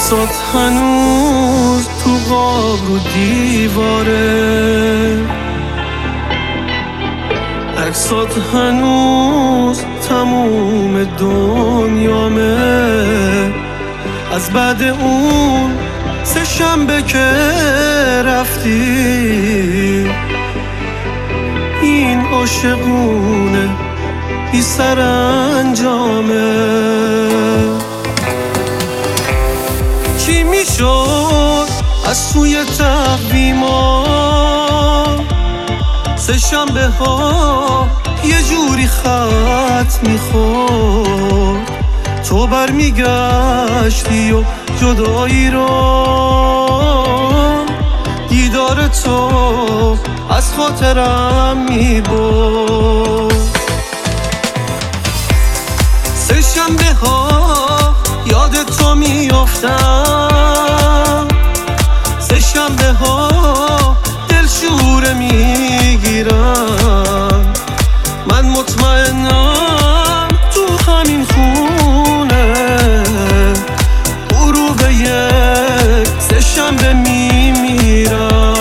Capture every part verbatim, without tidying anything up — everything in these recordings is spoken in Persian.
عکسات هنوز تو قاب رو دیواره، عکسات هنوز تموم دنیامه. از بعد اون سه شنبه که رفتی، این عاشقونه بی سرانجامه. چی میشد از سوی تقویما، سه شنبه ها یه جوری خط میخورد، تو برمیگشتی و جدایی رو، دیدار تو از خاطرم میبرد. سه شنبه ها یاد تو میافتم، سه شنبه ها دلشوره میگیرم. من مطمئنم تو همین خونه غروب یک سه شنبه میمیرم.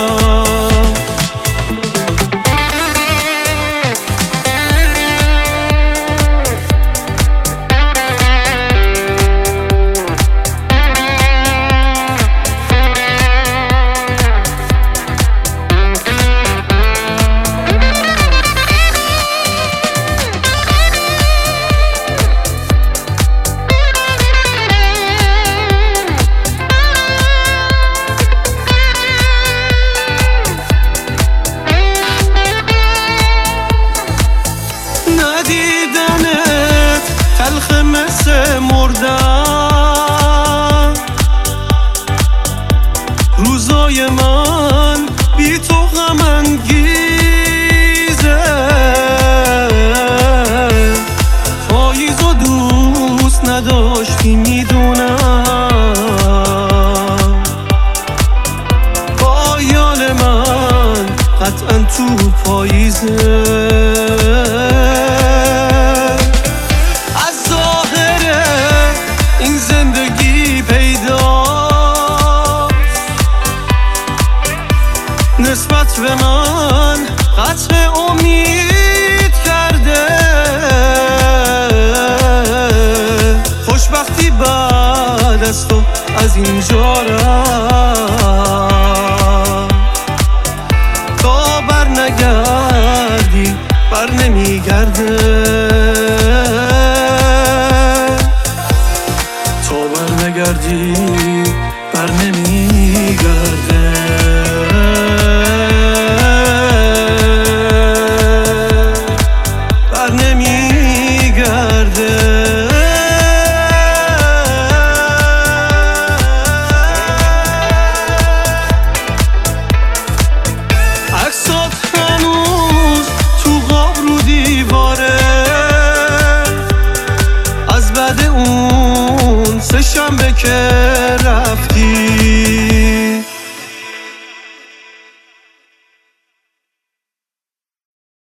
ندیدنت تلخ مثل مردن، روزای من بی تو غم انگیزه. پاییز و دوست نداشتی میدونم، پایان من قطعا تو پاییزه. نسبت به من قطع امید کرده، خوشبختی بعد از تو از اینجا رفت. تا بر نگردی بر نمیگرده، تا بر نگردی بر نمیگرده. عکسات هنوز تو قاب رو دیواره، از بعد اون سه شنبه که رفتی،